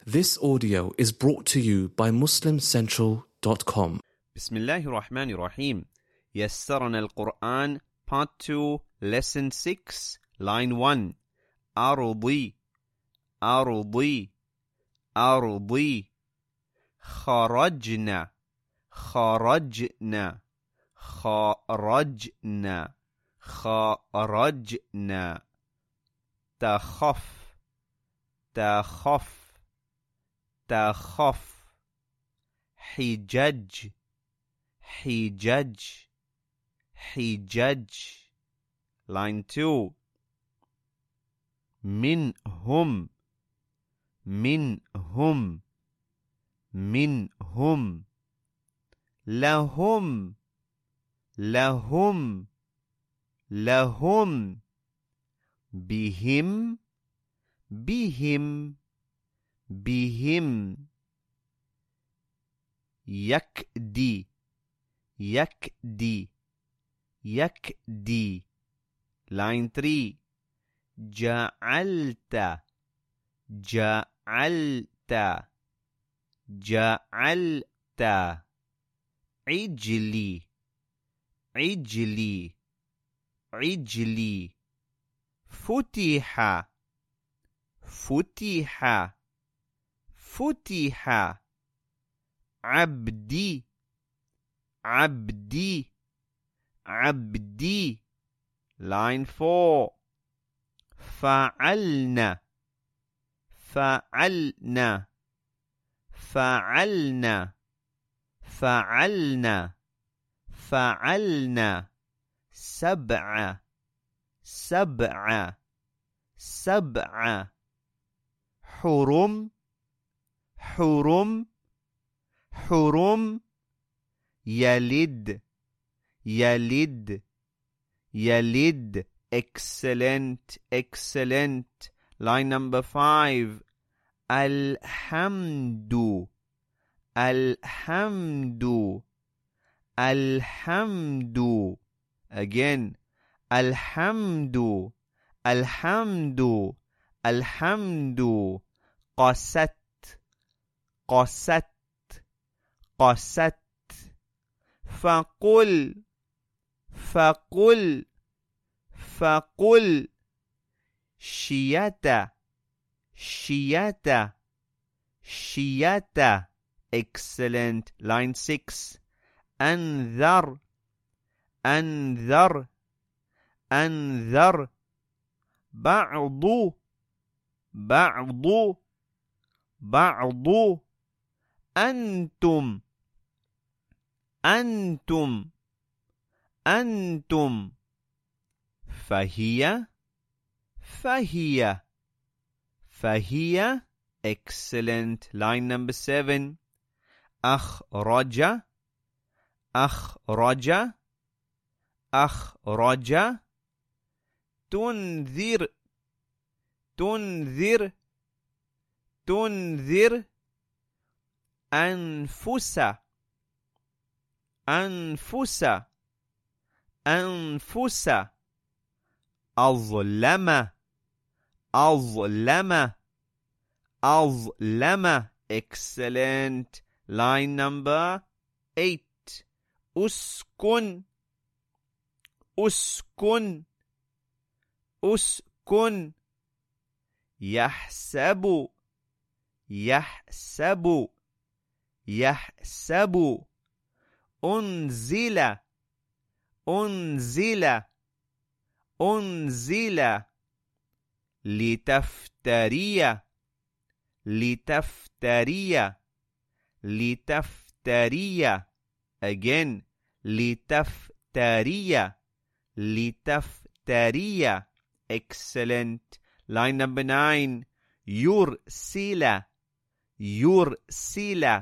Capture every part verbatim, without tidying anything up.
This audio is brought to you by muslim central dot com. بسم الله الرحمن الرحيم. يسرنا القرآن Part two Lesson six Line one. أرضي أرضي أرضي. خرجنا خرجنا خرجنا خرجنا. تخف تخف تخف. حجج حجج حجج. Line two. منهم منهم منهم. لهم لهم لهم. بهم بهم بهم. يكدي يكدي يكدي. Line three. جعلت جعلت جعلت. عجلي عجلي عجلي. فتح فتح فتح. عبدي عبدي عبدي. Line four. فعلنا فعلنا فعلنا فعلنا فعلنا. سبعة سبعة سبعة. حرم حرم حرم. يلد يلد يلد. Excellent excellent. Line number five. الحمد الحمد الحمد. Again. الحمد الحمد الحمد. قست قست قست. فقل فقل فقل. شيتا شيتا شيتا. Excellent. Line six. أنذر أنذر أنذر. بعض بعض بعض. أنتم أنتم أنتم. فهي فهي فهي. Excellent. Line number seven. أخرج أخرج أخرج. تنذر تنذر تنذر. أنفس أنفس أنفس. أظلم أظلم أظلم. Excellent. Line number eight. أسكن أسكن أسكن. يحسب يحسب يحسب. أنزل أنزل أنزل. لتفتري لتفتري لتفتري. Again. لتفتري لتفتري. Excellent. Line number nine. يرسل يرسل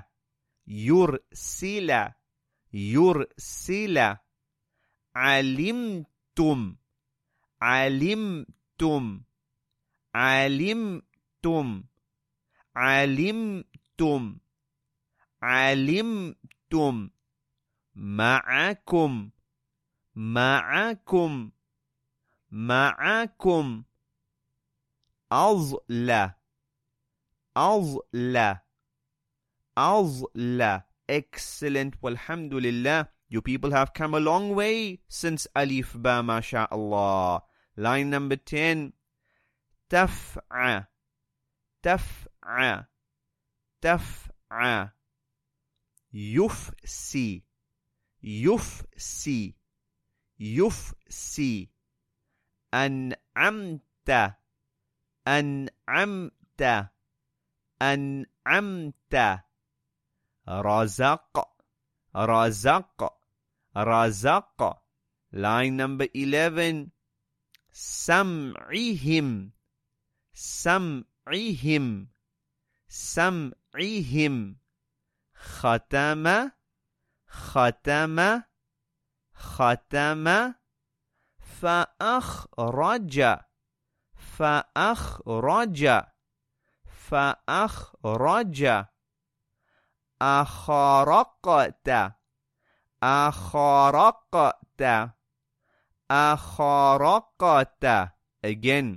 يرسل يرسل. علمتم علمتم علمتم علمتم علمتم. معكم معكم معكم. أظل Azla. Azla. Excellent. Walhamdulillah. You people have come a long way since Alif Ba, MashaAllah. Line number ten. Taf'a. Taf'a. Taf'a. Yufsi. Yufsi. Yufsi. An'amta. An'amta. An'amta. Razaq. Razaq. Razaq. Line number eleven. Sam'ihim. Sam'ihim. Sam'ihim. Khatama. Khatama. Khatama. فأخرج فأخرج فأخرج أخرقت أخرقت أخرقت again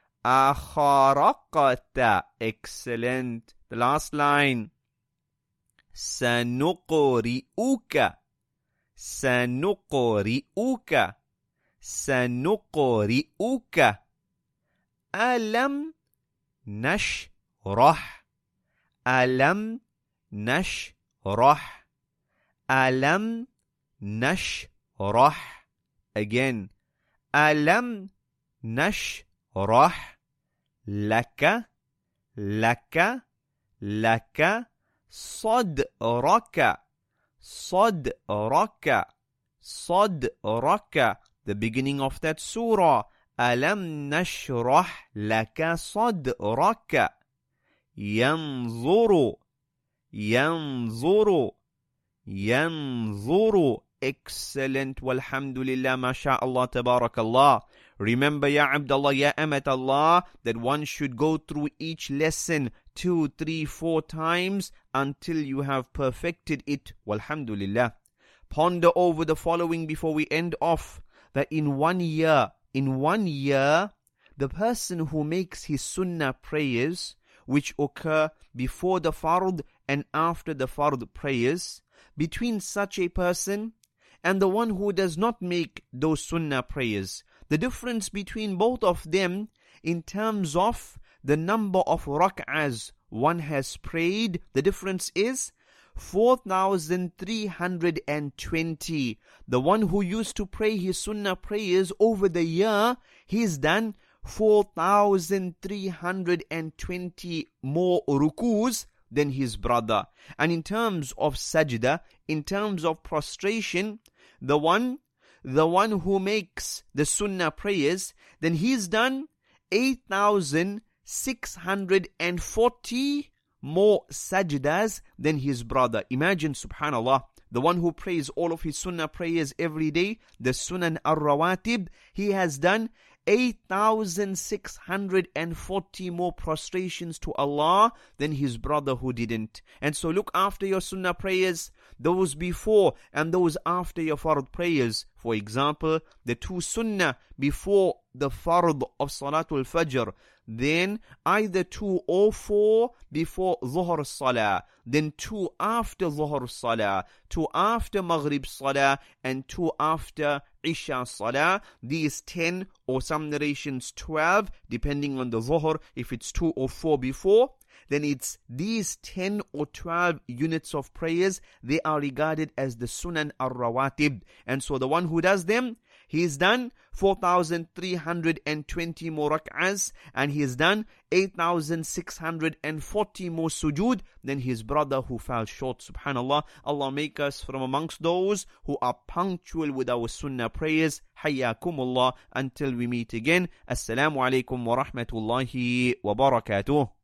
أخرقت. Excellent. The last line. سنقرئك سنقرئك سنقرئك. ألم نشرح ألم نشرح ألم نشرح again ألم نشرح لك لك لك صدرك صدرك صدرك. The beginning of that surah. ألم نشرح لك صدرك. ينظر ينظر ينظر. Excellent. Walhamdulillah. MashaAllah. Tabarakallah. Remember, Ya Abdullah, Ya Amat Allah, that one should go through each lesson two, three, four times until you have perfected it. Walhamdulillah. Ponder over the following before we end off. That in one year, in one year, the person who makes his sunnah prayers, which occur before the fard and after the fard prayers, between such a person and the one who does not make those sunnah prayers, the difference between both of them in terms of the number of rak'ahs one has prayed, the difference is four thousand three hundred twenty. The one who used to pray his sunnah prayers over the year, he's done four thousand three hundred twenty more rukus than his brother. And in terms of sajda, in terms of prostration, the one, the one who makes the sunnah prayers, then he's done eight thousand six hundred forty more sajdas than his brother. Imagine, subhanallah, the one who prays all of his sunnah prayers every day, the sunan ar-rawatib, he has done eight thousand six hundred forty more prostrations to Allah than his brother who didn't. And so look after your sunnah prayers, those before and those after your fard prayers. For example, the two sunnah before the fard of Salatul Fajr, then either two or four before Zuhr Salah, then two after Zuhr Salah, two after Maghrib Salah, and two after Isha Salah. These ten, or some narrations twelve, depending on the Zuhr, if it's two or four before, then it's these ten or twelve units of prayers, they are regarded as the Sunan Ar-Rawatib. And so the one who does them, he's done four thousand three hundred twenty more rak'ahs, and he has done eight thousand six hundred forty more sujood than his brother who fell short. Subhanallah. Allah make us from amongst those who are punctual with our sunnah prayers. Hayyakumullah. Until we meet again. Assalamu alaikum wa rahmatullahi wa barakatuh.